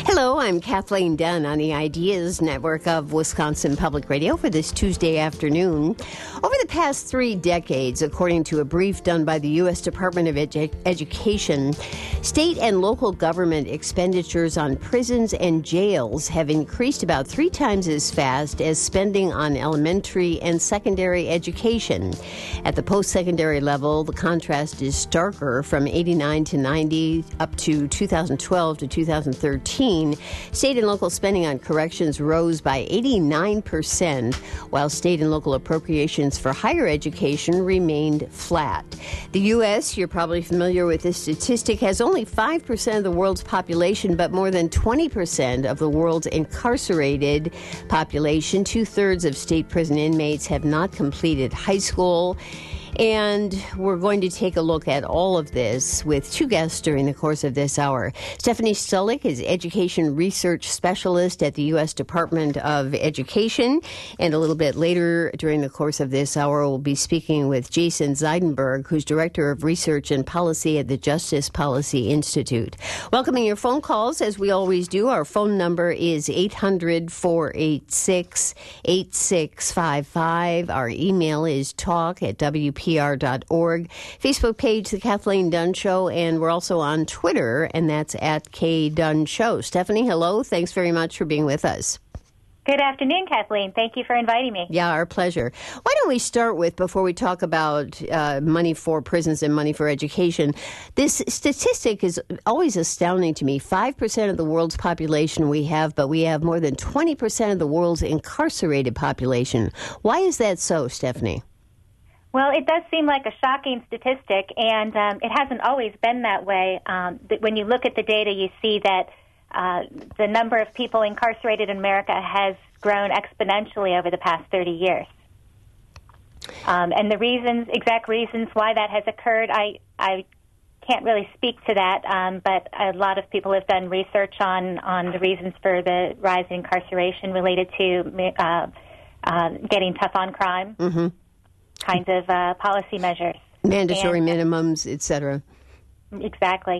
Hello, I'm Kathleen Dunn on the Ideas Network of Wisconsin Public Radio for this Tuesday afternoon. Over the past 3 decades, according to a brief done by the U.S. Department of Education, state and local government expenditures on prisons and jails have increased about 3 times as fast as spending on elementary and secondary education. At the post-secondary level, the contrast is starker from 89 to 90 up to 2012 to 2013. State and local spending on corrections rose by 89%, while state and local appropriations for higher education remained flat. The U.S., you're probably familiar with this statistic, has only 5% of the world's population, but more than 20% of the world's incarcerated population. 2/3 of state prison inmates have not completed high school. And we're going to take a look at all of this with 2 guests during the course of this hour. Stephanie Stullick is Education Research Specialist at the U.S. Department of Education. And a little bit later during the course of this hour, we'll be speaking with Jason Zeidenberg, who's Director of Research and Policy at the Justice Policy Institute. Welcoming your phone calls, as we always do. Our phone number is 800-486-8655. Our email is talk@WPR.org. Facebook page, The Kathleen Dunn Show, and we're also on Twitter, and that's @KDunn Stephanie, hello. Thanks very much for being with us. Good afternoon, Kathleen. Thank you for inviting me. Yeah, our pleasure. Why don't we start with, before we talk about money for prisons and money for education, this statistic is always astounding to me. 5% of the world's population we have, but we have more than 20% of the world's incarcerated population. Why is that so, Stephanie? Well, it does seem like a shocking statistic, and it hasn't always been that way. When you look at the data, you see that the number of people incarcerated in America has grown exponentially over the past 30 years. And the exact reasons why that has occurred, I can't really speak to that, but a lot of people have done research on the reasons for the rise in incarceration related to getting tough on crime. Mm-hmm. Kinds of policy measures. Mandatory minimums, et cetera. Exactly.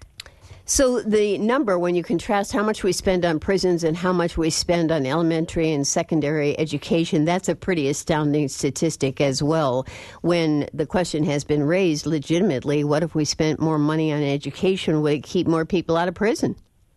So the number, when you contrast how much we spend on prisons and how much we spend on elementary and secondary education, that's a pretty astounding statistic as well. When the question has been raised legitimately, what if we spent more money on education? Would it keep more people out of prison?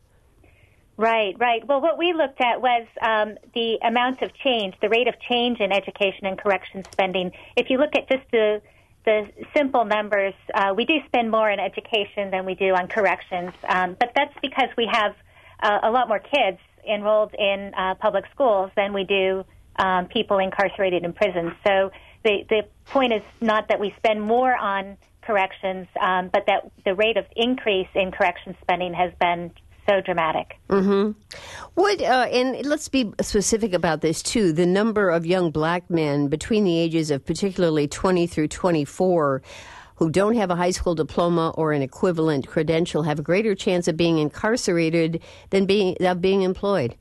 Right. Well, what we looked at was the amount of change, the rate of change in education and corrections spending. If you look at just the simple numbers, we do spend more on education than we do on corrections, but that's because we have a lot more kids enrolled in public schools than we do people incarcerated in prisons. So the point is not that we spend more on corrections, but that the rate of increase in corrections spending has been so dramatic. Mm-hmm. And let's be specific about this, too. The number of young black men between the ages of particularly 20 through 24 who don't have a high school diploma or an equivalent credential have a greater chance of being incarcerated than being employed.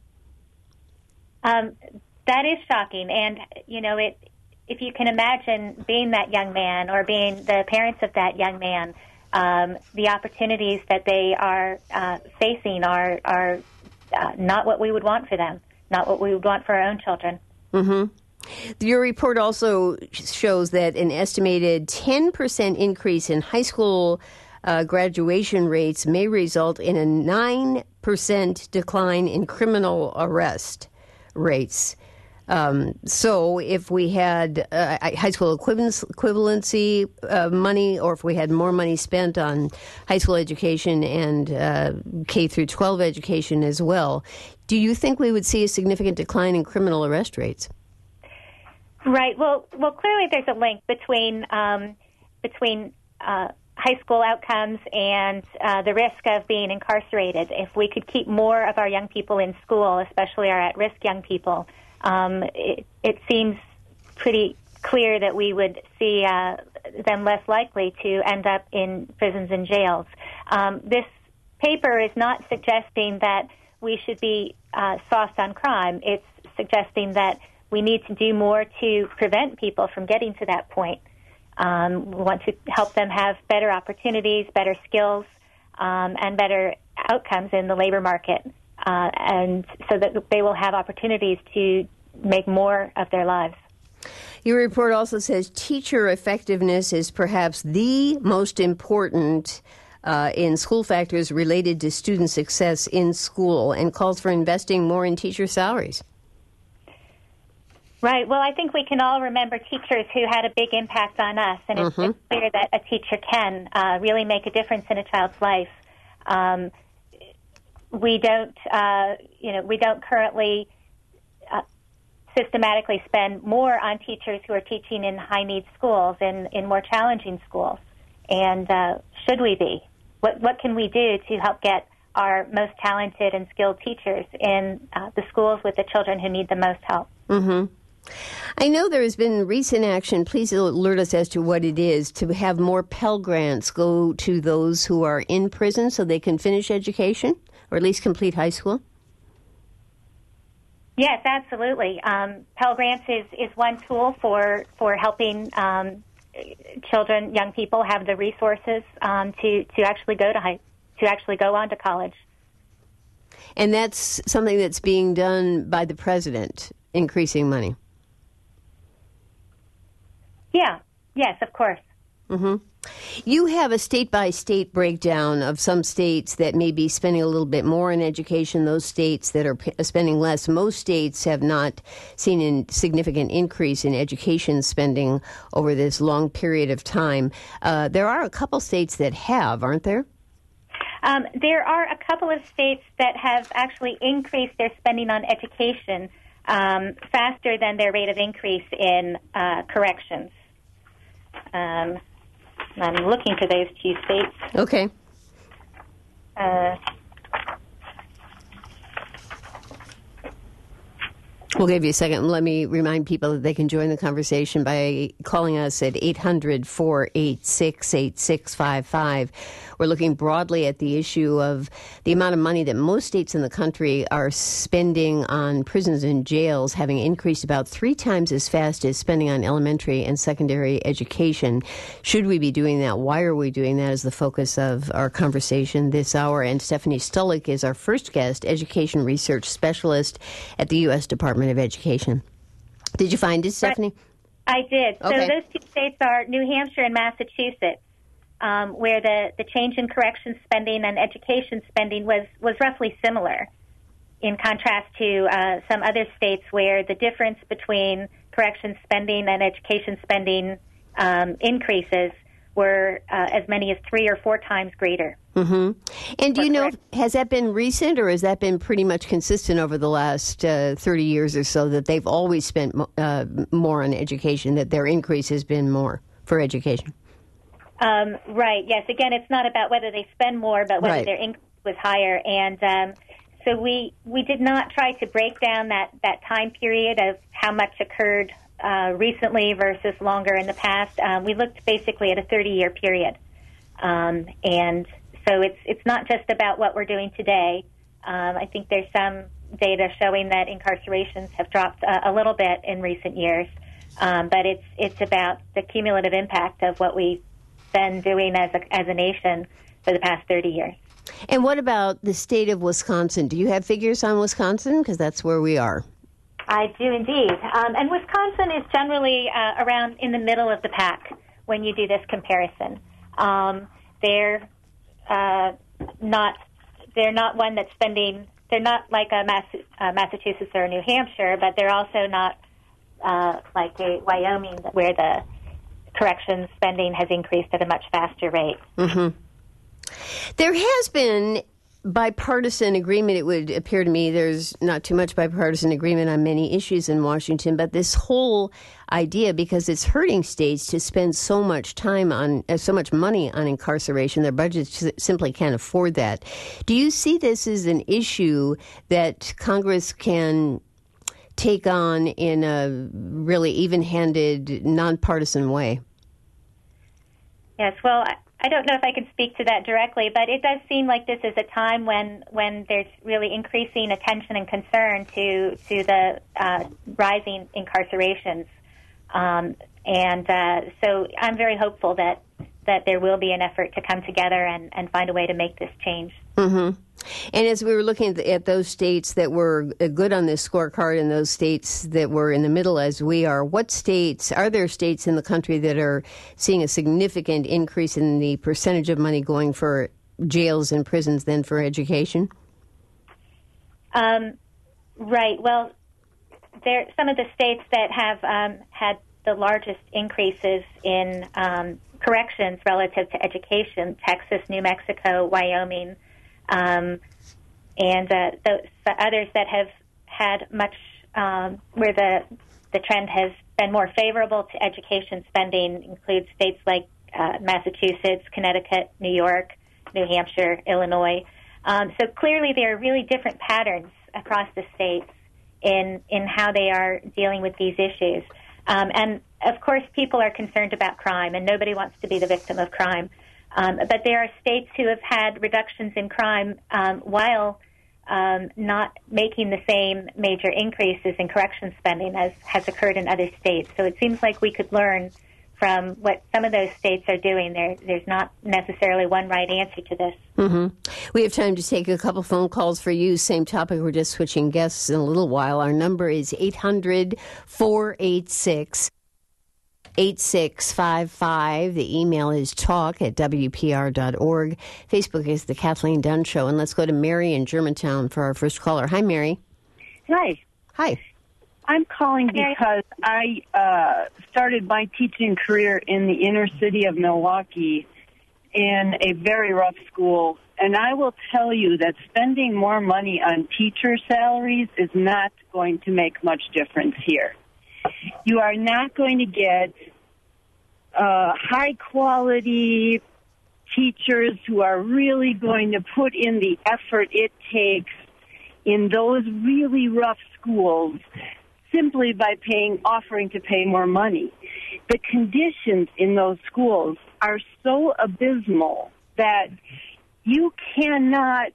That is shocking. And, if you can imagine being that young man or being the parents of that young man, the opportunities that they are facing are not what we would want for them, not what we would want for our own children. Mm-hmm. Your report also shows that an estimated 10% increase in high school graduation rates may result in a 9% decline in criminal arrest rates. So if we had high school equivalency money, or if we had more money spent on high school education and K through 12 education as well, do you think we would see a significant decline in criminal arrest rates? Right. Well, clearly there's a link between high school outcomes and the risk of being incarcerated. If we could keep more of our young people in school, especially our at-risk young people, it seems pretty clear that we would see them less likely to end up in prisons and jails. This paper is not suggesting that we should be soft on crime. It's suggesting that we need to do more to prevent people from getting to that point. We want to help them have better opportunities, better skills, and better outcomes in the labor market. and so that they will have opportunities to make more of their lives. Your report also says teacher effectiveness is perhaps the most important in school factors related to student success in school, and calls for investing more in teacher salaries. Right. Well, I think we can all remember teachers who had a big impact on us, and it's clear that a teacher can really make a difference in a child's life. We don't currently systematically spend more on teachers who are teaching in high-need schools, in more challenging schools. And should we be? What can we do to help get our most talented and skilled teachers in the schools with the children who need the most help? Mm-hmm. I know there has been recent action, please alert us as to what it is, to have more Pell Grants go to those who are in prison so they can finish education, or at least complete high school. Yes, absolutely. Pell Grants is one tool for helping children, young people, have the resources to actually go on to college. And that's something that's being done by the president, increasing money. Yeah. Yes, of course. Mm-hmm. You have a state-by-state breakdown of some states that may be spending a little bit more in education, those states that are spending less. Most states have not seen a significant increase in education spending over this long period of time. There are a couple states that have, aren't there? There are a couple of states that have actually increased their spending on education faster than their rate of increase in corrections. I'm looking for those two states. Okay. We'll give you a second. Let me remind people that they can join the conversation by calling us at 800-486-8655. We're looking broadly at the issue of the amount of money that most states in the country are spending on prisons and jails, having increased about 3 times as fast as spending on elementary and secondary education. Should we be doing that? Why are we doing that? Is the focus of our conversation this hour. And Stephanie Stullock is our first guest, education research specialist at the U.S. Department of Education. Did you find it, Stephanie? I did. Okay. So those two states are New Hampshire and Massachusetts, where the change in corrections spending and education spending was roughly similar, in contrast to some other states where the difference between corrections spending and education spending increases were as many as 3 or 4 times greater. Mm-hmm. And do you know, has that been recent, or has that been pretty much consistent over the last 30 years or so, that they've always spent more on education, that their increase has been more for education? Right, yes. Again, it's not about whether they spend more, but whether their increase was higher. And so we did not try to break down that time period of how much occurred recently versus longer in the past. We looked basically at a 30-year period. And so it's not just about what we're doing today. I think there's some data showing that incarcerations have dropped a little bit in recent years, but it's about the cumulative impact of what we've been doing as a nation for the past 30 years. And what about the state of Wisconsin? Do you have figures on Wisconsin? Because that's where we are. I do indeed. And Wisconsin is generally around in the middle of the pack when you do this comparison. They're not one that's spending. They're not like a Massachusetts or New Hampshire, but they're also not like a Wyoming, where the corrections spending has increased at a much faster rate. Mm-hmm. There has been bipartisan agreement. It would appear to me there's not too much bipartisan agreement on many issues in Washington, but this whole idea, because it's hurting states to spend so much time on, so much money on incarceration, their budgets simply can't afford that. Do you see this as an issue that Congress can take on in a really even-handed, nonpartisan way? Yes, well, I don't know if I can speak to that directly, but it does seem like this is a time when there's really increasing attention and concern to the rising incarcerations. So I'm very hopeful that there will be an effort to come together and find a way to make this change. Mm-hmm. And as we were looking at those states that were good on this scorecard and those states that were in the middle as we are, are there states in the country that are seeing a significant increase in the percentage of money going for jails and prisons than for education? Right. Well, some of the states that have had the largest increases in corrections relative to education: Texas, New Mexico, Wyoming, and the others that have had much where the trend has been more favorable to education spending include states like Massachusetts, Connecticut, New York, New Hampshire, Illinois. So clearly there are really different patterns across the states in how they are dealing with these issues. And, of course, people are concerned about crime, and nobody wants to be the victim of crime. But there are states who have had reductions in crime while not making the same major increases in correction spending as has occurred in other states. So it seems like we could learn from what some of those states are doing. There's not necessarily one right answer to this. Mm-hmm. We have time to take a couple phone calls for you. Same topic. We're just switching guests in a little while. Our number is 800-486-8655. The email is talk@wpr.org. Facebook is The Kathleen Dunn Show. And let's go to Mary in Germantown for our first caller. Hi, Mary. Hi. Hi. I'm calling because I started my teaching career in the inner city of Milwaukee in a very rough school. And I will tell you that spending more money on teacher salaries is not going to make much difference here. You are not going to get high-quality teachers who are really going to put in the effort it takes in those really rough schools simply by offering to pay more money. The conditions in those schools are so abysmal that you cannot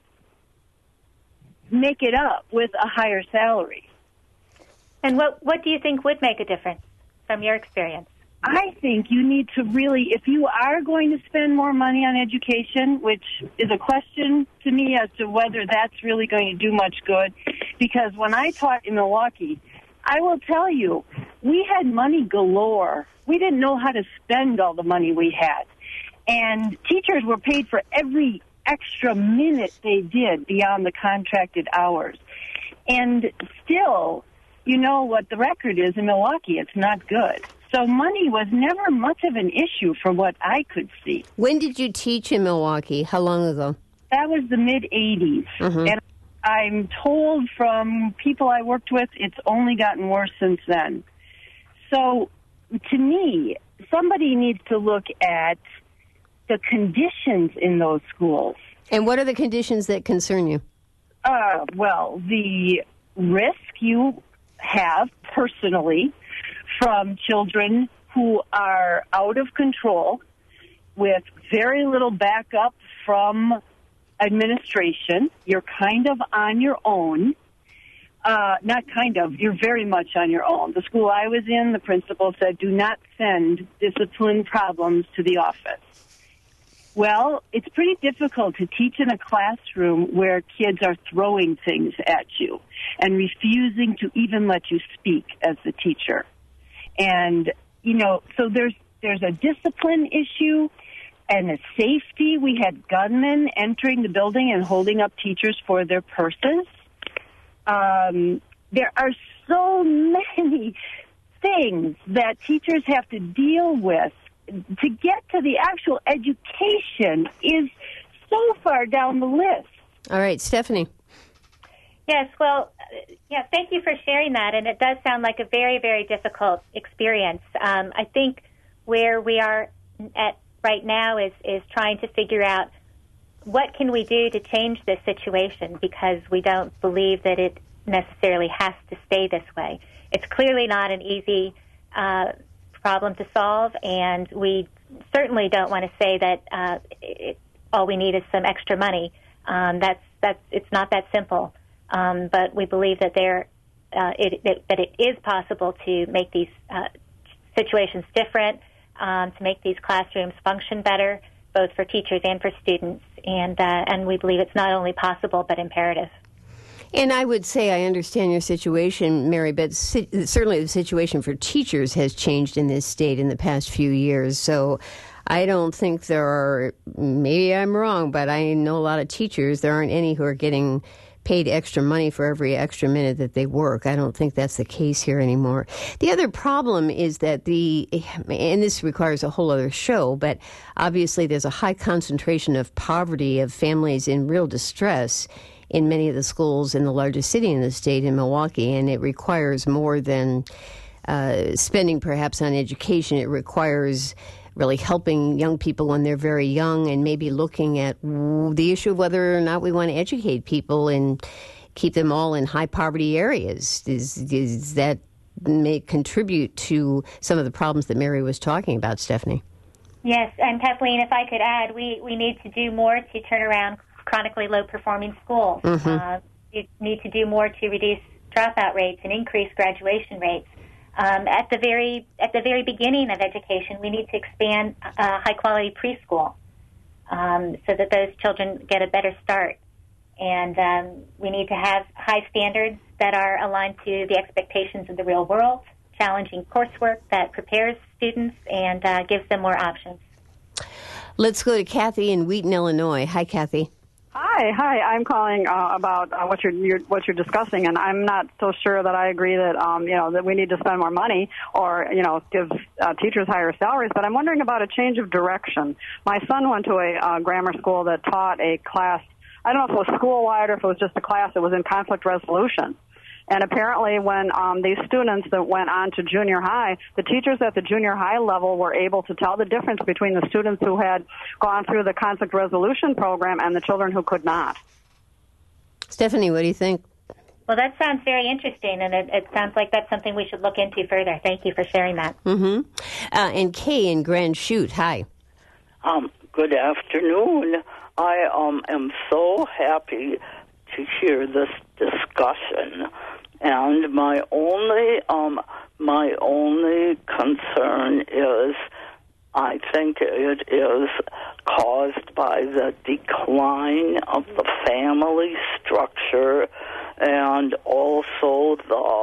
make it up with a higher salary. And what do you think would make a difference from your experience? I think you need to really, if you are going to spend more money on education, which is a question to me as to whether that's really going to do much good, because when I taught in Milwaukee, I will tell you, we had money galore. We didn't know how to spend all the money we had. And teachers were paid for every extra minute they did beyond the contracted hours. And still, you know what the record is in Milwaukee, it's not good. So money was never much of an issue from what I could see. When did you teach in Milwaukee? How long ago? That was the mid-'80s. Mm-hmm. And I'm told from people I worked with, it's only gotten worse since then. So, to me, somebody needs to look at the conditions in those schools. And what are the conditions that concern you? Well, the risk you have personally from children who are out of control with very little backup from administration. You're kind of on your own. Not kind of, you're very much on your own. The school I was in, the principal said, do not send discipline problems to the office. Well, it's pretty difficult to teach in a classroom where kids are throwing things at you and refusing to even let you speak as the teacher. And, you know, so there's a discipline issue and a safety. We had gunmen entering the building and holding up teachers for their purses. There are so many things that teachers have to deal with. To get to the actual education is so far down the list. All right, Stephanie. Yes, well, thank you for sharing that, and it does sound like a very, very difficult experience. I think where we are at right now is trying to figure out what can we do to change this situation, because we don't believe that it necessarily has to stay this way. It's clearly not an easy problem to solve, and we certainly don't want to say that all we need is some extra money. It's not that simple. But we believe that it is possible to make these situations different, to make these classrooms function better, both for teachers and for students. and we believe it's not only possible but imperative. And I would say I understand your situation, Mary, but certainly the situation for teachers has changed in this state in the past few years. So I don't think there are, maybe I'm wrong, but I know a lot of teachers, there aren't any who are getting paid extra money for every extra minute that they work. I don't think that's the case here anymore. The other problem is that and this requires a whole other show, but obviously there's a high concentration of poverty, of families in real distress in many of the schools in the largest city in the state, in Milwaukee, and it requires more than spending perhaps on education. It requires really helping young people when they're very young and maybe looking at the issue of whether or not we want to educate people and keep them all in high poverty areas. Is that may contribute to some of the problems that Mary was talking about, Stephanie? Yes, and Kathleen, if I could add, we need to do more to turn around chronically low-performing schools. You need to do more to reduce dropout rates and increase graduation rates. At the very beginning of education, we need to expand high-quality preschool so that those children get a better start. And we need to have high standards that are aligned to the expectations of the real world, challenging coursework that prepares students and gives them more options. Let's go to Kathy in Wheaton, Illinois. Hi, Kathy. Hi. I'm calling about what you're discussing, and I'm not so sure that I agree that that we need to spend more money or give teachers higher salaries. But I'm wondering about a change of direction. My son went to a grammar school that taught a class. I don't know if it was school-wide or if it was just a class that was in conflict resolution. And apparently when these students that went on to junior high, the teachers at the junior high level were able to tell the difference between the students who had gone through the conflict resolution program and the children who could not. Stephanie, what do you think? Well, that sounds very interesting, and it sounds like that's something we should look into further. Thank you for sharing that. And Kay in Grand Chute, hi. Good afternoon. I am so happy to hear this discussion. And my only concern is I think it is caused by the decline of the family structure and also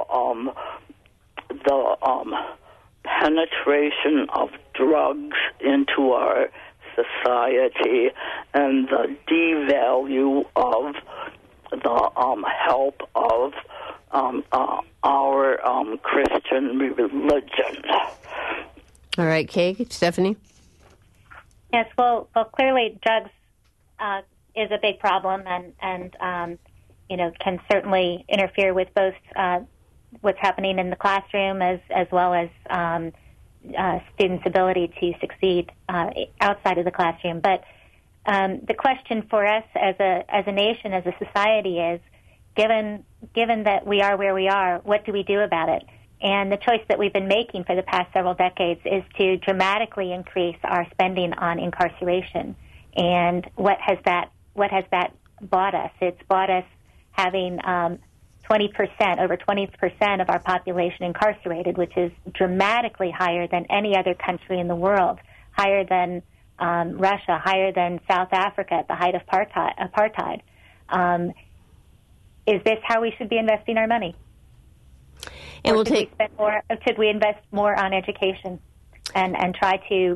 the penetration of drugs into our society and the devalue of the help of our Christian religion. All right, Kay, Stephanie? Yes, well, clearly drugs is a big problem and can certainly interfere with both what's happening in the classroom as well as students' ability to succeed outside of the classroom. But the question for us as a nation, as a society is, given that we are where we are, what do we do about it? And the choice that we've been making for the past several decades is to dramatically increase our spending on incarceration. And what has that bought us? It's bought us having 20%, over 20% of our population incarcerated, which is dramatically higher than any other country in the world, higher than Russia, higher than South Africa at the height of apartheid. Is this how we should be investing our money? And should we invest more on education and try to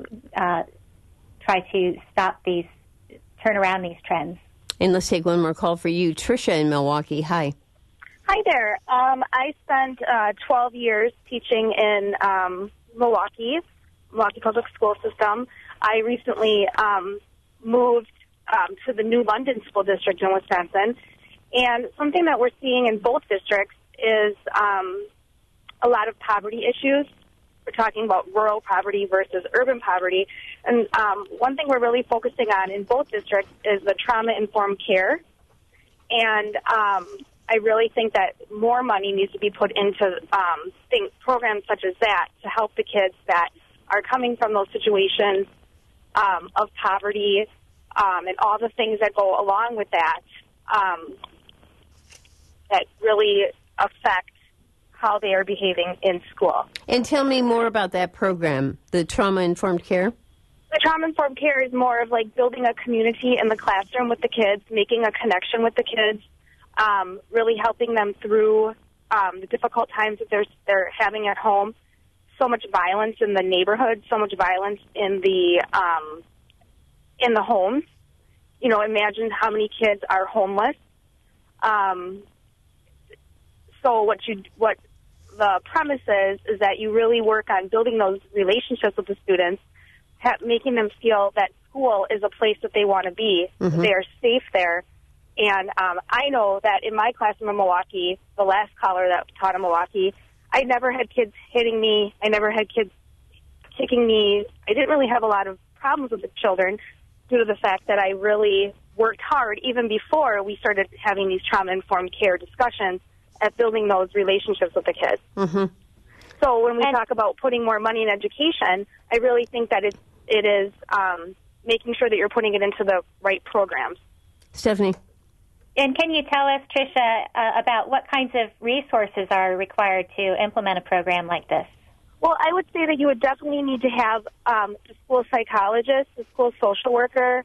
turn around these trends? And let's take one more call for you, Tricia in Milwaukee. Hi. Hi there. I spent 12 years teaching in Milwaukee Public School System. I recently moved to the New London School District in Wisconsin. And something that we're seeing in both districts is a lot of poverty issues. We're talking about rural poverty versus urban poverty. And one thing we're really focusing on in both districts is the trauma-informed care. And I really think that more money needs to be put into programs such as that to help the kids that are coming from those situations of poverty and all the things that go along with that that really affect how they are behaving in school. And tell me more about that program, the trauma-informed care. The trauma-informed care is more of like building a community in the classroom with the kids, making a connection with the kids, really helping them through the difficult times that they're having at home. So much violence in the neighborhood, so much violence in the homes. You know, imagine how many kids are homeless. So what the premise is that you really work on building those relationships with the students, making them feel that school is a place that they want to be. Mm-hmm. They are safe there. And I know that in my classroom in Milwaukee, the last caller that taught in Milwaukee, I never had kids hitting me. I never had kids kicking me. I didn't really have a lot of problems with the children due to the fact that I really worked hard even before we started having these trauma-informed care discussions at building those relationships with the kids. Mm-hmm. So when we talk about putting more money in education, I really think that it is making sure that you're putting it into the right programs. Stephanie? And can you tell us, Tricia, about what kinds of resources are required to implement a program like this? Well, I would say that you would definitely need to have the school psychologist, the school social worker.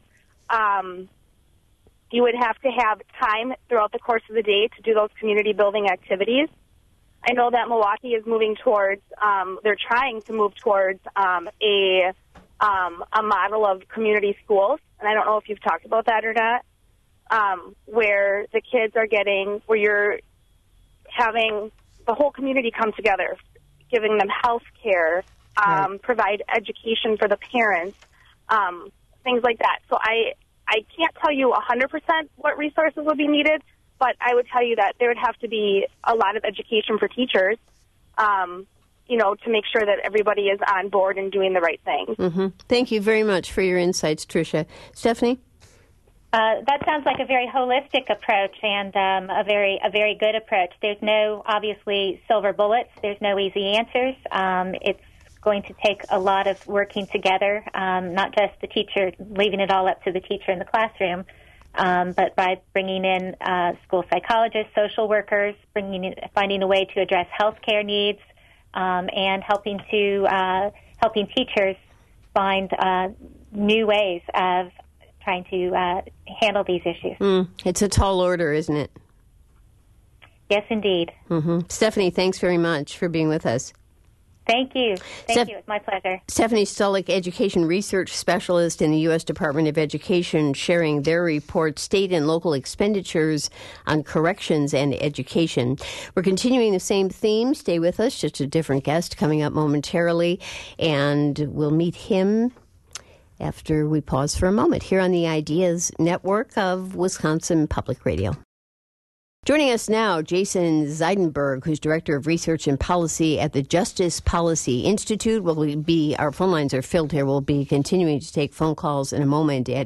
You would have to have time throughout the course of the day to do those community building activities. I know that Milwaukee is moving towards, they're trying to move towards a model of community schools, and I don't know if you've talked about that or not, where the kids are getting, where you're having the whole community come together, giving them health care, provide education for the parents, things like that. So I can't tell you 100% what resources would be needed, but I would tell you that there would have to be a lot of education for teachers, you know, to make sure that everybody is on board and doing the right thing. Mm-hmm. Thank you very much for your insights, Tricia. Stephanie? That sounds like a very holistic approach and a very good approach. There's no, obviously, silver bullets. There's no easy answers. It's going to take a lot of working together, not just the teacher, leaving it all up to the teacher in the classroom, but by bringing in school psychologists, social workers, finding a way to address health care needs, and helping teachers find new ways of trying to handle these issues. It's a tall order, isn't it? Yes, indeed. Mm-hmm. Stephanie, thanks very much for being with us. Thank you. Thank you. It's my pleasure. Stephanie Stullick, Education Research Specialist in the U.S. Department of Education, sharing their report, State and Local Expenditures on Corrections and Education. We're continuing the same theme. Stay with us. Just a different guest coming up momentarily, and we'll meet him after we pause for a moment here on the Ideas Network of Wisconsin Public Radio. Joining us now, Jason Zeidenberg, who's Director of Research and Policy at the Justice Policy Institute. Our phone lines are filled here. We'll be continuing to take phone calls in a moment at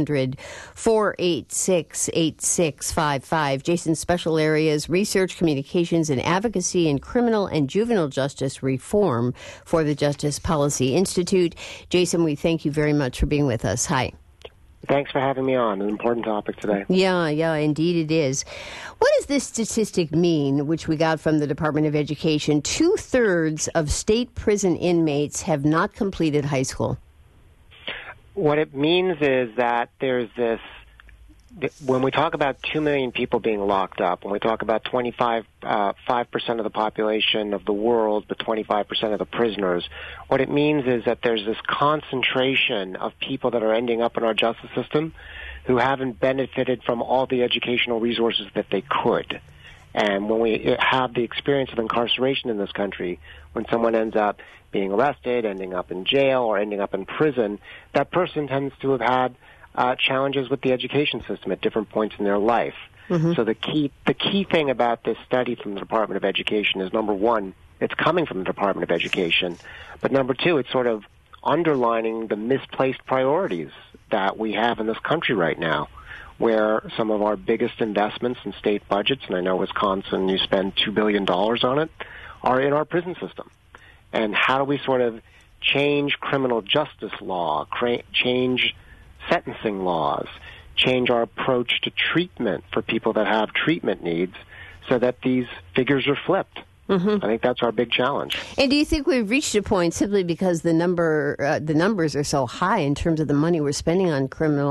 800-486-8655. Jason's special areas, research, communications, and advocacy in criminal and juvenile justice reform for the Justice Policy Institute. Jason, we thank you very much for being with us. Hi. Thanks for having me on. An important topic today. Yeah, indeed it is. What does this statistic mean, which we got from the Department of Education? 2/3 of state prison inmates have not completed high school. What it means is that there's this, when we talk about 2 million people being locked up, when we talk about 5% of the population of the world, but 25% of the prisoners, what it means is that there's this concentration of people that are ending up in our justice system who haven't benefited from all the educational resources that they could. And when we have the experience of incarceration in this country, when someone ends up being arrested, ending up in jail, or ending up in prison, that person tends to have had challenges with the education system at different points in their life. Mm-hmm. So the key thing about this study from the Department of Education is, number one, it's coming from the Department of Education, but number two, it's sort of underlining the misplaced priorities that we have in this country right now, where some of our biggest investments in state budgets, and I know Wisconsin, you spend $2 billion on it, are in our prison system. And how do we sort of change criminal justice law, change sentencing laws, change our approach to treatment for people that have treatment needs so that these figures are flipped I think that's our big challenge. And do you think we've reached a point simply because the numbers are so high in terms of the money we're spending on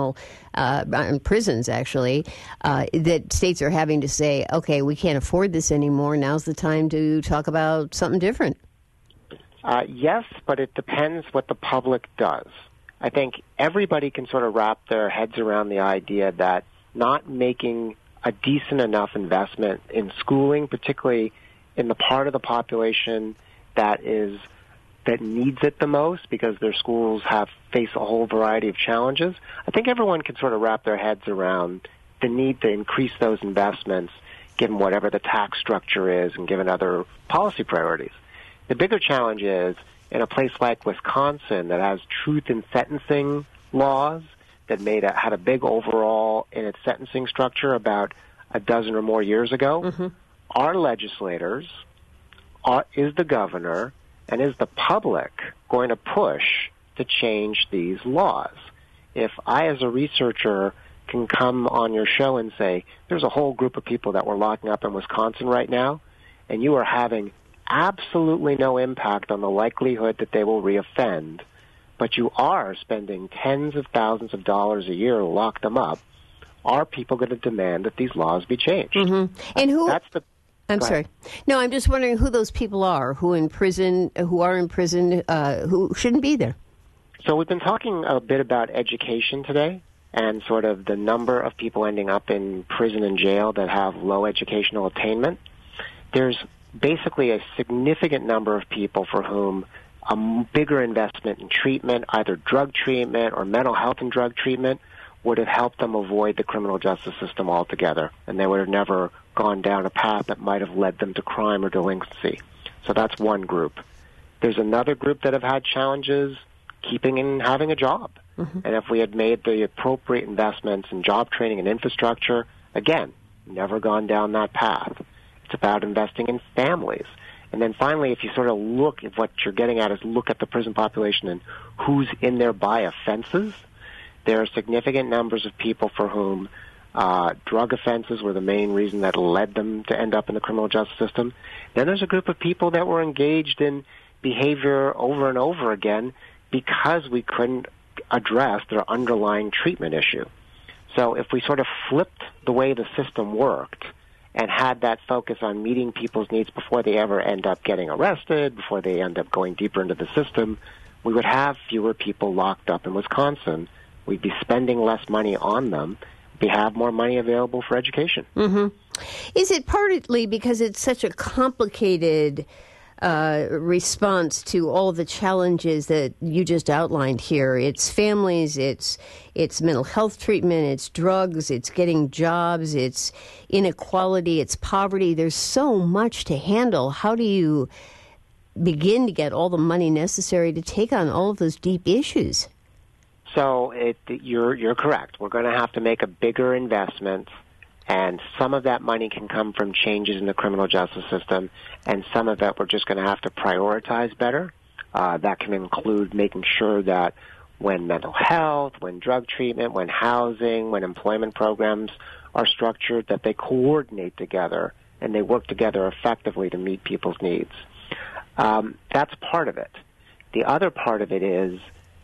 on prisons, actually, that states are having to say, okay, we can't afford this anymore. Now's the time to talk about something different? Yes, but it depends what the public does. I think everybody can sort of wrap their heads around the idea that not making a decent enough investment in schooling, particularly in the part of the population that needs it the most because their schools face a whole variety of challenges. I think everyone can sort of wrap their heads around the need to increase those investments given whatever the tax structure is and given other policy priorities. The bigger challenge is in a place like Wisconsin that has truth in sentencing laws that had a big overall in its sentencing structure about a dozen or more years ago. Our legislators, is the governor, and is the public going to push to change these laws? If I, as a researcher, can come on your show and say, there's a whole group of people that we're locking up in Wisconsin right now, and you are having absolutely no impact on the likelihood that they will reoffend, but you are spending tens of thousands of dollars a year to lock them up, are people going to demand that these laws be changed? And who? I'm sorry. No, I'm just wondering who those people are who are in prison, who shouldn't be there. So we've been talking a bit about education today and sort of the number of people ending up in prison and jail that have low educational attainment. There's basically a significant number of people for whom a bigger investment in treatment, either drug treatment or mental health and drug treatment, would have helped them avoid the criminal justice system altogether, and they would have never gone down a path that might have led them to crime or delinquency. So that's one group. There's another group that have had challenges keeping and having a job. And if we had made the appropriate investments in job training and infrastructure, again, never gone down that path. It's about investing in families. And then finally, if you sort of look at what you're getting at is look at the prison population and who's in there by offenses, there are significant numbers of people for whom drug offenses were the main reason that led them to end up in the criminal justice system. Then there's a group of people that were engaged in behavior over and over again because we couldn't address their underlying treatment issue. So if we sort of flipped the way the system worked and had that focus on meeting people's needs before they ever end up getting arrested, before they end up going deeper into the system, we would have fewer people locked up in Wisconsin. We'd be spending less money on them. We have more money available for education. Is it partly because it's such a complicated response to all the challenges that you just outlined here? It's families, it's mental health treatment, it's drugs, it's getting jobs, it's inequality, it's poverty. There's so much to handle. How do you begin to get all the money necessary to take on all of those deep issues? So you're correct. We're going to have to make a bigger investment, and some of that money can come from changes in the criminal justice system, and some of that we're just going to have to prioritize better. That can include making sure that when mental health, when drug treatment, when housing, when employment programs are structured, that they coordinate together and they work together effectively to meet people's needs. That's part of it. The other part of it is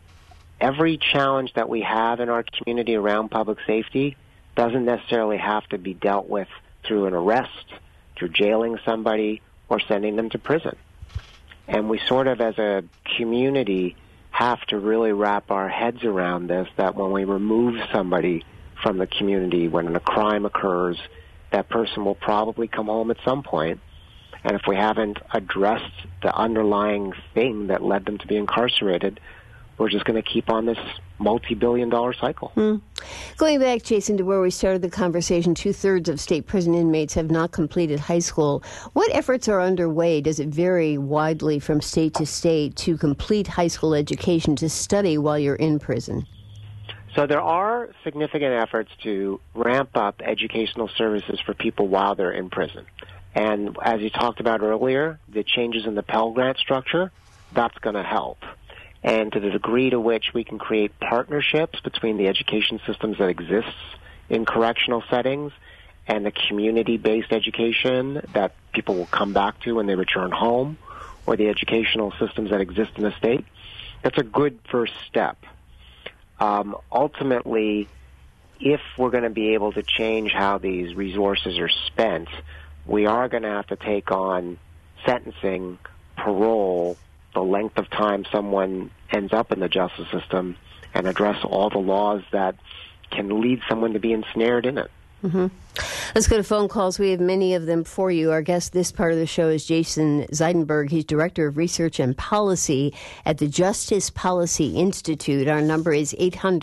every challenge that we have in our community around public safety doesn't necessarily have to be dealt with through an arrest, through jailing somebody, or sending them to prison. And we sort of, as a community, have to really wrap our heads around this, that when we remove somebody from the community, when a crime occurs, that person will probably come home at some point. And if we haven't addressed the underlying thing that led them to be incarcerated, we're just going to keep on this multi-billion-dollar cycle. Going back, Jason, to where we started the conversation, 2/3 of state prison inmates have not completed high school. What efforts are underway? Does it vary widely from state to state to complete high school education, to study while you're in prison? So there are significant efforts to ramp up educational services for people while they're in prison. And as you talked about earlier, the changes in the Pell Grant structure, that's going to help. And to the degree to which we can create partnerships between the education systems that exists in correctional settings and the community-based education that people will come back to when they return home, or the educational systems that exist in the state, that's a good first step. Ultimately, if we're going to be able to change how these resources are spent, we are going to have to take on sentencing, parole, the length of time someone ends up in the justice system, and address all the laws that can lead someone to be ensnared in it. Mm-hmm. Let's go to phone calls. We have many of them for you. Our guest this part of the show is Jason Zeidenberg. He's Director of Research and Policy at the Justice Policy Institute. Our number is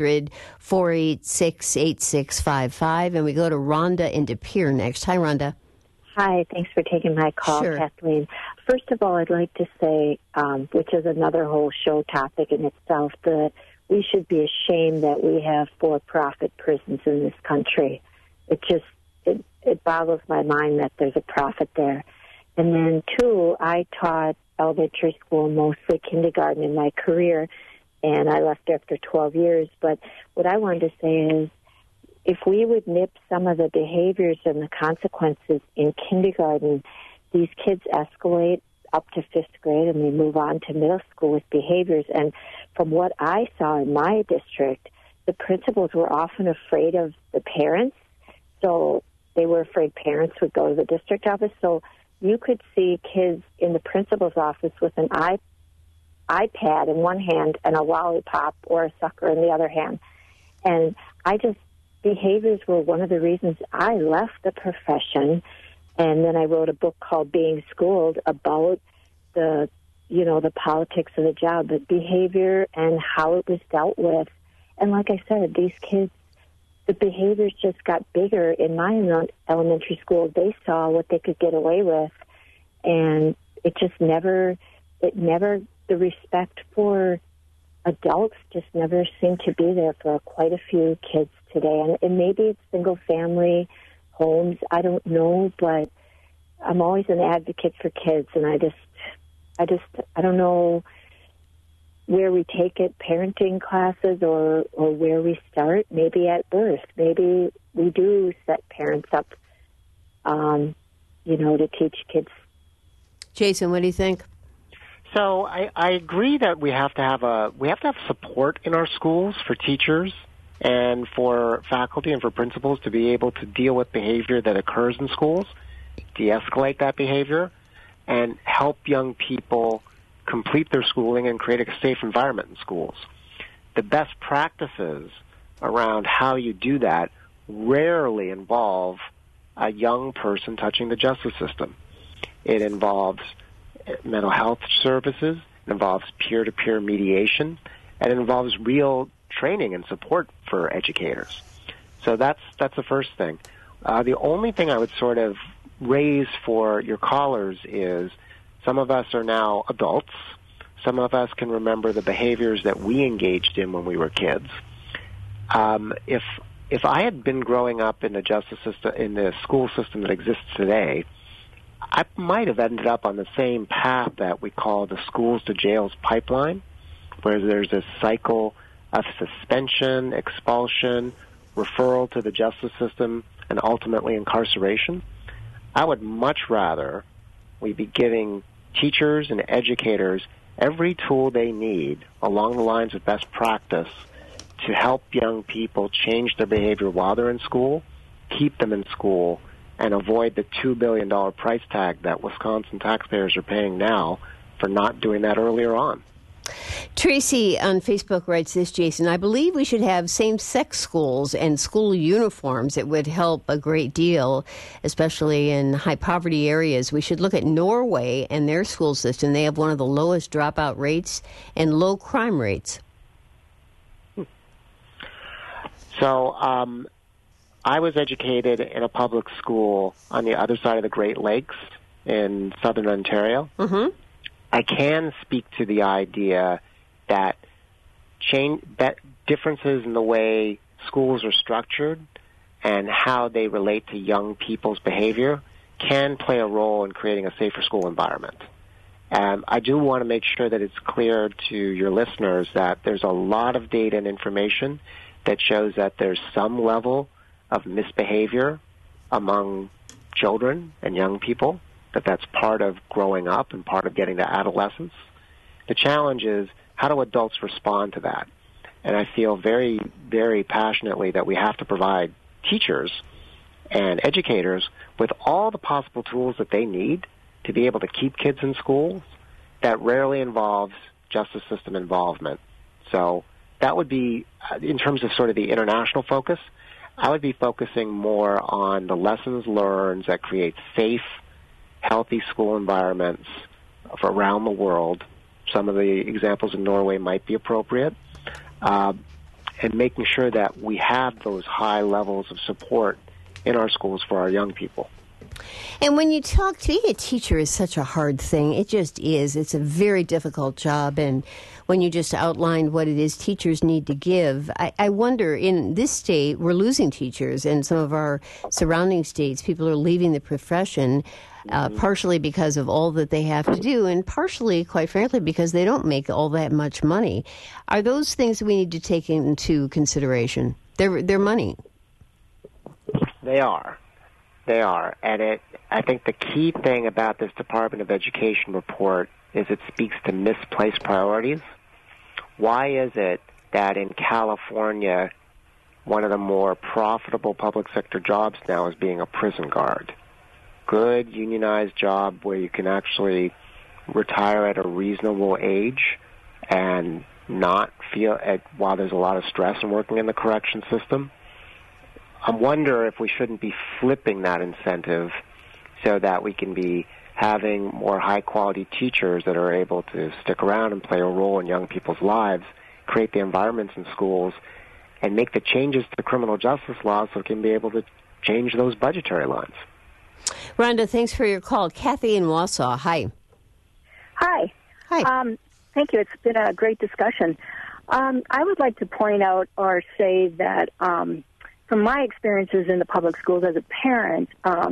800-486-8655. And we go to Rhonda in De Pere next. Hi, Rhonda. Hi, thanks for taking my call, Sure. Kathleen. First of all, I'd like to say, which is another whole show topic in itself, that we should be ashamed that we have for-profit prisons in this country. It boggles my mind that there's a profit there. And then, two, I taught elementary school, mostly kindergarten in my career, and I left after 12 years. But what I wanted to say is, if we would nip some of the behaviors and the consequences in kindergarten, these kids escalate up to 5th grade and they move on to middle school with behaviors. And from what I saw in my district, the principals were often afraid of the parents. So they were afraid parents would go to the district office. So you could see kids in the principal's office with an iPad in one hand and a lollipop or a sucker in the other hand. And behaviors were one of the reasons I left the profession. And then I wrote a book called Being Schooled about the politics of the job, but behavior and how it was dealt with. And like I said, these kids, the behaviors just got bigger. In my elementary school, they saw what they could get away with, and the respect for adults just never seemed to be there for quite a few kids today. And maybe it's single-family homes, I don't know, but I'm always an advocate for kids, and I don't know where we take it, parenting classes or where we start, maybe at birth. Maybe we do set parents up, to teach kids. Jason, what do you think? So I agree that we have to have support in our schools for teachers and for faculty and for principals to be able to deal with behavior that occurs in schools, de-escalate that behavior, and help young people complete their schooling and create a safe environment in schools. The best practices around how you do that rarely involve a young person touching the justice system. It involves mental health services, it involves peer-to-peer mediation, and it involves real training and support for educators. So that's the first thing. The only thing I would sort of raise for your callers is some of us are now adults. Some of us can remember the behaviors that we engaged in when we were kids. If I had been growing up in the justice system, in the school system that exists today, I might have ended up on the same path that we call the schools to jails pipeline, where there's a cycle of suspension, expulsion, referral to the justice system, and ultimately incarceration. I would much rather we be giving teachers and educators every tool they need along the lines of best practice to help young people change their behavior while they're in school, keep them in school, and avoid the $2 billion price tag that Wisconsin taxpayers are paying now for not doing that earlier on. Tracy on Facebook writes this, Jason, I believe we should have same-sex schools and school uniforms. It would help a great deal, especially in high-poverty areas. We should look at Norway and their school system. They have one of the lowest dropout rates and low crime rates. So I was educated in a public school on the other side of the Great Lakes in southern Ontario. Mm-hmm. I can speak to the idea that differences in the way schools are structured and how they relate to young people's behavior can play a role in creating a safer school environment. I do want to make sure that it's clear to your listeners that there's a lot of data and information that shows that there's some level of misbehavior among children and young people, that's part of growing up and part of getting to adolescence. The challenge is, how do adults respond to that? And I feel very, very passionately that we have to provide teachers and educators with all the possible tools that they need to be able to keep kids in schools. That rarely involves justice system involvement. So that would be, in terms of sort of the international focus, I would be focusing more on the lessons learned that create safe, healthy school environments around the world. Some of the examples in Norway might be appropriate, and making sure that we have those high levels of support in our schools for our young people. And when you talk, being a teacher is such a hard thing. It just is. It's a very difficult job. And when you just outlined what it is teachers need to give, I wonder, in this state, we're losing teachers. In some of our surrounding states, people are leaving the profession, partially because of all that they have to do, and partially, quite frankly, because they don't make all that much money. Are those things that we need to take into consideration? They're money. They are. They are. And I think the key thing about this Department of Education report is it speaks to misplaced priorities. Why is it that in California, one of the more profitable public sector jobs now is being a prison guard? Good unionized job where you can actually retire at a reasonable age and not feel, while there's a lot of stress in working in the correction system. I wonder if we shouldn't be flipping that incentive so that we can be having more high-quality teachers that are able to stick around and play a role in young people's lives, create the environments in schools, and make the changes to the criminal justice laws so we can be able to change those budgetary lines. Rhonda, thanks for your call. Kathy in Wausau, hi. Hi. Hi. Thank you. It's been a great discussion. I would like to point out or say that from my experiences in the public schools as a parent,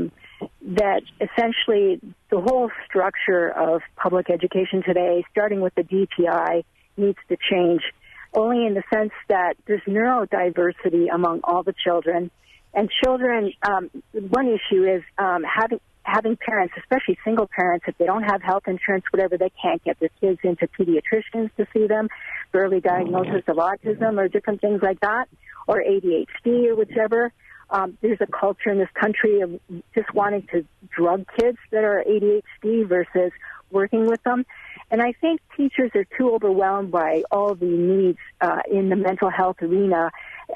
that essentially the whole structure of public education today, starting with the DPI, needs to change, only in the sense that there's neurodiversity among all the children. And children, one issue is having parents, especially single parents, if they don't have health insurance, whatever, they can't get their kids into pediatricians to see them, early diagnosis of autism or different things like that, or ADHD or whichever. There's a culture in this country of just wanting to drug kids that are ADHD versus working with them. And I think teachers are too overwhelmed by all the needs in the mental health arena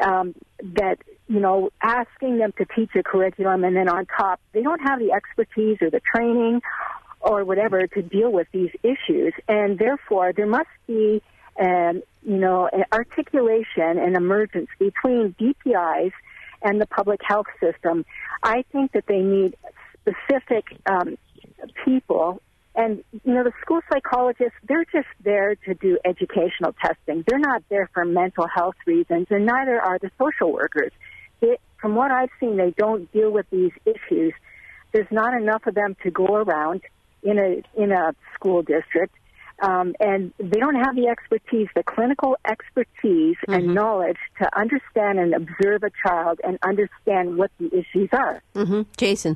that, asking them to teach a curriculum and then on top, they don't have the expertise or the training or whatever to deal with these issues. And therefore, there must be, an articulation and emergence between DPIs and the public health system. I think that they need specific people. And, the school psychologists, they're just there to do educational testing. They're not there for mental health reasons, and neither are the social workers. From what I've seen, they don't deal with these issues. There's not enough of them to go around in a school district. And they don't have the expertise, the clinical expertise and knowledge to understand and observe a child and understand what the issues are. Jason.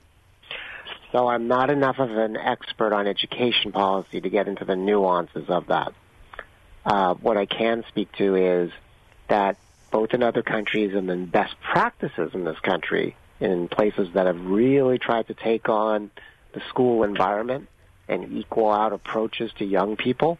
So I'm not enough of an expert on education policy to get into the nuances of that. What I can speak to is that both in other countries and in best practices in this country, in places that have really tried to take on the school environment and equal out approaches to young people,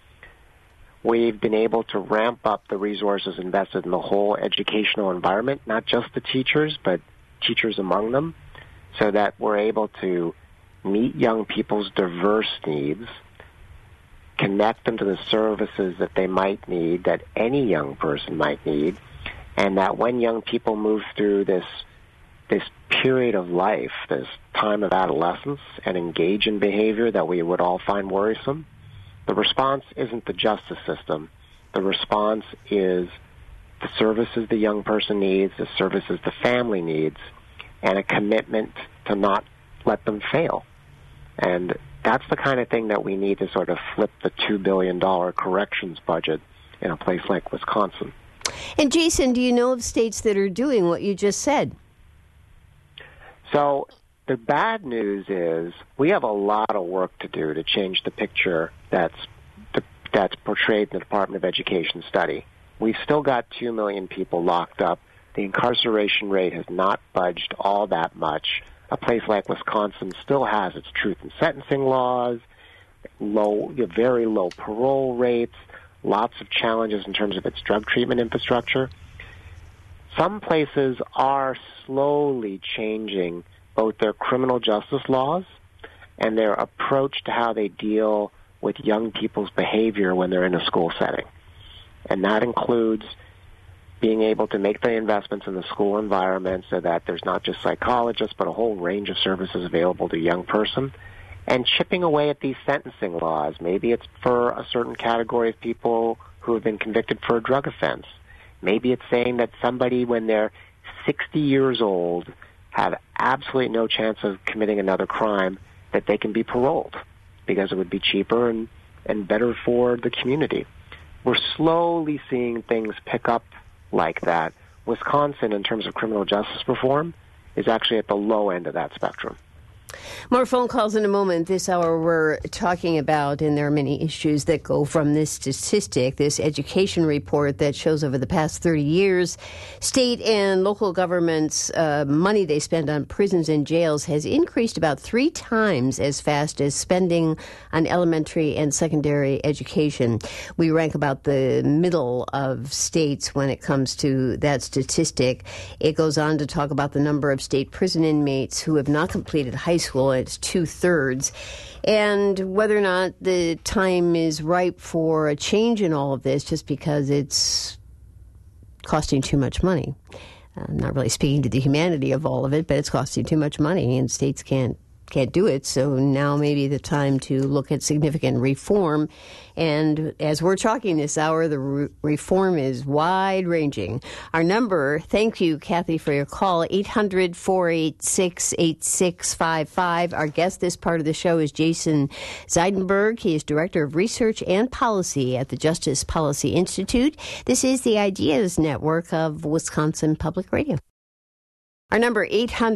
we've been able to ramp up the resources invested in the whole educational environment, not just the teachers, but teachers among them, so that we're able to meet young people's diverse needs, connect them to the services that they might need, that any young person might need, and that when young people move through this period of life, this time of adolescence, and engage in behavior that we would all find worrisome, the response isn't the justice system. The response is the services the young person needs, the services the family needs, and a commitment to not let them fail. And that's the kind of thing that we need to sort of flip the $2 billion corrections budget in a place like Wisconsin. And Jason, do you know of states that are doing what you just said? So the bad news is we have a lot of work to do to change the picture that's portrayed in the Department of Education study. We've still got 2 million people locked up. The incarceration rate has not budged all that much. A place like Wisconsin still has its truth in sentencing laws, very low parole rates, lots of challenges in terms of its drug treatment infrastructure. Some places are slowly changing both their criminal justice laws and their approach to how they deal with young people's behavior when they're in a school setting. And that includes being able to make the investments in the school environment so that there's not just psychologists, but a whole range of services available to a young person, and chipping away at these sentencing laws. Maybe it's for a certain category of people who have been convicted for a drug offense. Maybe it's saying that somebody, when they're 60 years old, have absolutely no chance of committing another crime, that they can be paroled because it would be cheaper and better for the community. We're slowly seeing things pick up like that. Wisconsin, in terms of criminal justice reform, is actually at the low end of that spectrum. More phone calls in a moment. This hour we're talking about, and there are many issues that go from this statistic, this education report that shows over the past 30 years, state and local governments' money they spend on prisons and jails has increased about 3 times as fast as spending on elementary and secondary education. We rank about the middle of states when it comes to that statistic. It goes on to talk about the number of state prison inmates who have not completed high school. It's 2/3, and whether or not the time is ripe for a change in all of this, just because it's costing too much money. I'm not really speaking to the humanity of all of it, but it's costing too much money, and states can't do it. So now maybe the time to look at significant reform. And as we're talking this hour, the reform is wide-ranging. Our number, thank you, Kathy, for your call, 800-486-8655. Our guest this part of the show is Jason Zeidenberg. He is Director of Research and Policy at the Justice Policy Institute. This is the Ideas Network of Wisconsin Public Radio. Our number,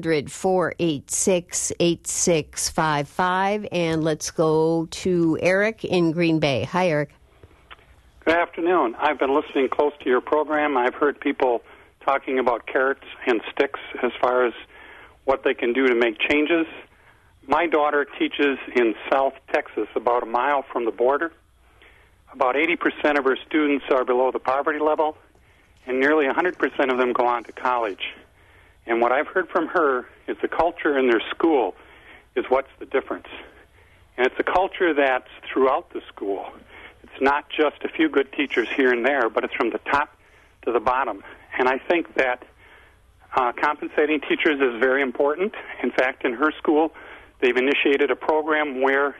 800-486-8655. And let's go to Eric in Green Bay. Hi, Eric. Good afternoon. I've been listening close to your program. I've heard people talking about carrots and sticks as far as what they can do to make changes. My daughter teaches in South Texas, about a mile from the border. About 80% of her students are below the poverty level, and nearly 100% of them go on to college. And what I've heard from her is the culture in their school is what's the difference. And it's a culture that's throughout the school. It's not just a few good teachers here and there, but it's from the top to the bottom. And I think that compensating teachers is very important. In fact, in her school, they've initiated a program where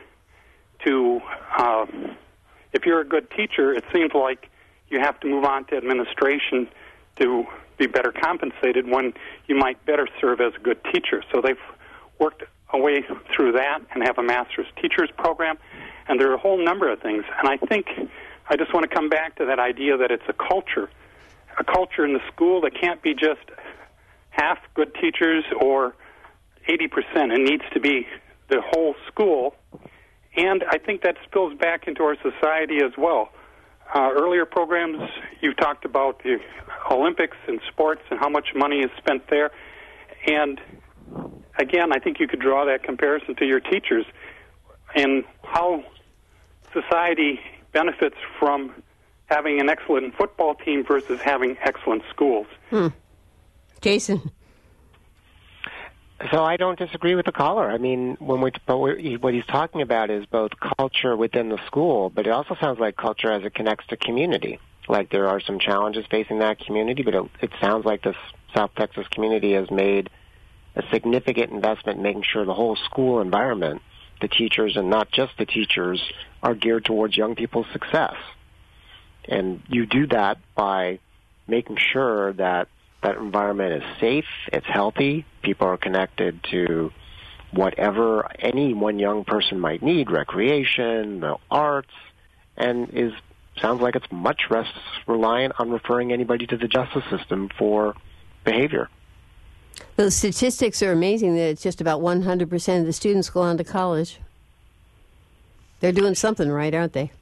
if you're a good teacher, it seems like you have to move on to administration to be better compensated when you might better serve as a good teacher. So they've worked a way through that and have a master's teachers program, and there are a whole number of things. And I think I just want to come back to that idea that it's a culture in the school that can't be just half good teachers or 80%. It needs to be the whole school, and I think that spills back into our society as well. Earlier programs, you talked about the Olympics and sports and how much money is spent there. And again, I think you could draw that comparison to your teachers and how society benefits from having an excellent football team versus having excellent schools. Jason. So I don't disagree with the caller. I mean, what he's talking about is both culture within the school, but it also sounds like culture as it connects to community. Like there are some challenges facing that community, but it sounds like this South Texas community has made a significant investment in making sure the whole school environment, the teachers and not just the teachers, are geared towards young people's success. And you do that by making sure that that environment is safe, it's healthy, people are connected to whatever any one young person might need, recreation, the arts, and sounds like it's much less reliant on referring anybody to the justice system for behavior. Those statistics are amazing that it's just about 100% of the students go on to college. They're doing something right, aren't they?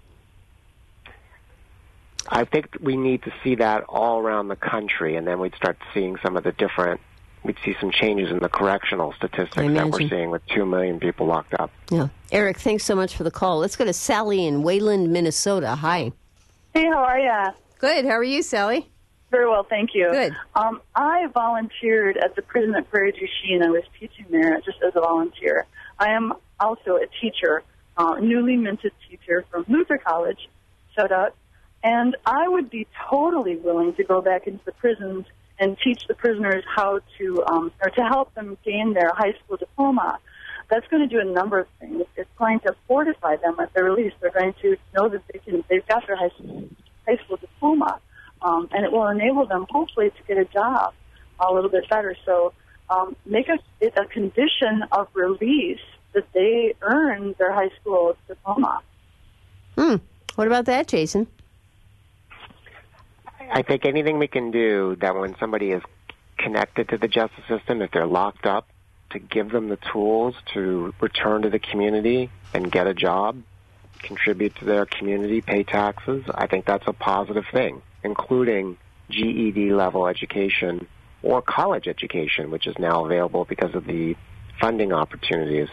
I think we need to see that all around the country, and then we'd start seeing some of the different, we'd see some changes in the correctional statistics that we're seeing with 2 million people locked up. Yeah. Eric, thanks so much for the call. Let's go to Sally in Wayland, Minnesota. Hi. Hey, how are you? Good. How are you, Sally? Very well, thank you. Good. I volunteered at the prison at Prairie du Chien. I was teaching there just as a volunteer. I am also a teacher, newly minted teacher from Luther College. Shout out. And I would be totally willing to go back into the prisons and teach the prisoners how to, or to help them gain their high school diploma. That's going to do a number of things. It's going to fortify them at their release. They're going to know that they've got their high school diploma, and it will enable them, hopefully, to get a job a little bit better. So make it a condition of release that they earn their high school diploma. What about that, Jason? I think anything we can do that when somebody is connected to the justice system, if they're locked up, to give them the tools to return to the community and get a job, contribute to their community, pay taxes, I think that's a positive thing, including GED-level education or college education, which is now available because of the funding opportunities.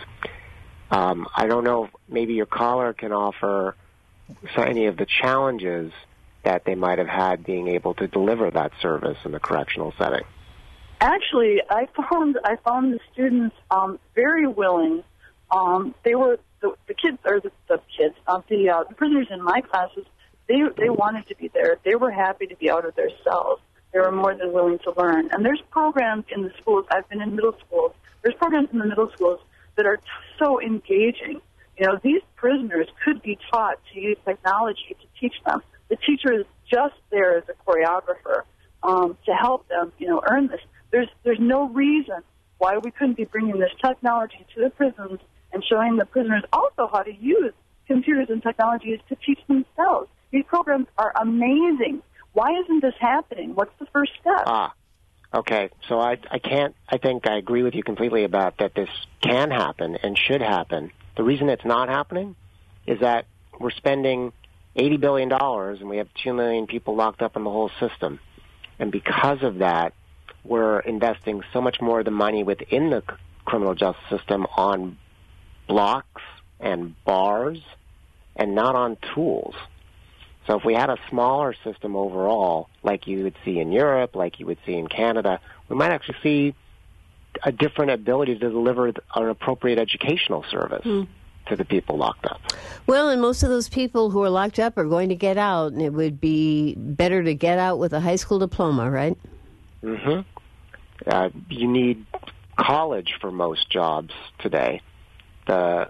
I don't know if maybe your caller can offer any of the challenges that they might have had being able to deliver that service in the correctional setting. Actually, I found the students very willing. They were the kids, or the prisoners in my classes. They wanted to be there. They were happy to be out of their cells. They were more than willing to learn. And there's programs in the schools. I've been in middle schools. There's programs in the middle schools that are so engaging. You know, these prisoners could be taught to use technology to teach them. The teacher is just there as a choreographer to help them, earn this. There's no reason why we couldn't be bringing this technology to the prisons and showing the prisoners also how to use computers and technologies to teach themselves. These programs are amazing. Why isn't this happening? What's the first step? Okay. So I think I agree with you completely about that this can happen and should happen. The reason it's not happening is that we're spending $80 billion, and we have 2 million people locked up in the whole system. And because of that, we're investing so much more of the money within the criminal justice system on blocks and bars and not on tools. So if we had a smaller system overall, like you would see in Europe, like you would see in Canada, we might actually see a different ability to deliver an appropriate educational service to the people locked up. Well, and most of those people who are locked up are going to get out, and it would be better to get out with a high school diploma, right? Mm-hmm. You need college for most jobs today. A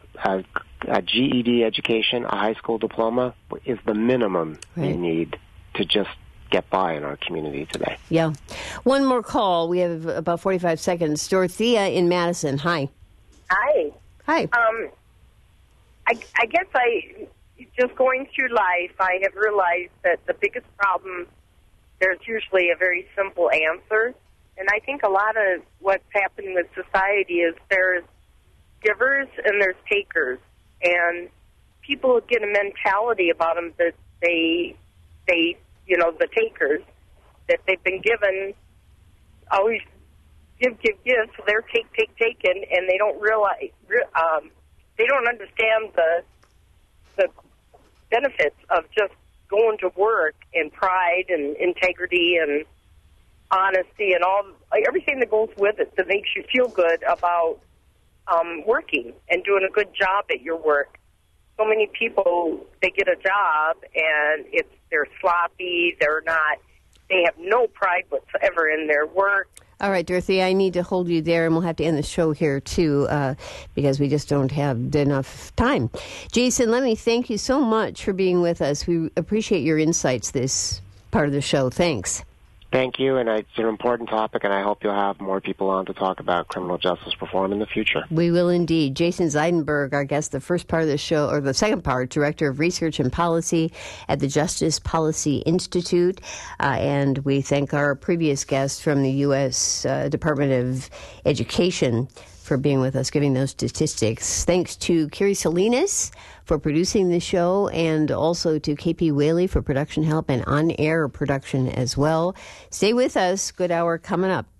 GED education, a high school diploma, is the minimum you need to just get by in our community today. Yeah. One more call. We have about 45 seconds. Dorothea in Madison. Hi. Hi. Hi. I guess just going through life, I have realized that the biggest problem, there's usually a very simple answer. And I think a lot of what's happening with society is there's givers and there's takers. And people get a mentality about them that they the takers, that they've been given, always give, so they're taken, and they don't realize, they don't understand the benefits of just going to work and pride and integrity and honesty and everything that goes with it that makes you feel good about working and doing a good job at your work. So many people, they get a job and they're sloppy, they have no pride whatsoever in their work. All right, Dorothy, I need to hold you there, and we'll have to end the show here, too, because we just don't have enough time. Jason, let me thank you so much for being with us. We appreciate your insights this part of the show. Thanks. Thank you, and it's an important topic, and I hope you'll have more people on to talk about criminal justice reform in the future. We will indeed. Jason Zeidenberg, our guest, the first part of the show, or the second part, Director of Research and Policy at the Justice Policy Institute. And we thank our previous guest from the U.S. Department of Education for being with us, giving those statistics. Thanks to Carrie Salinas for producing the show, and also to KP Whaley for production help and on-air production as well. Stay with us. Good hour coming up.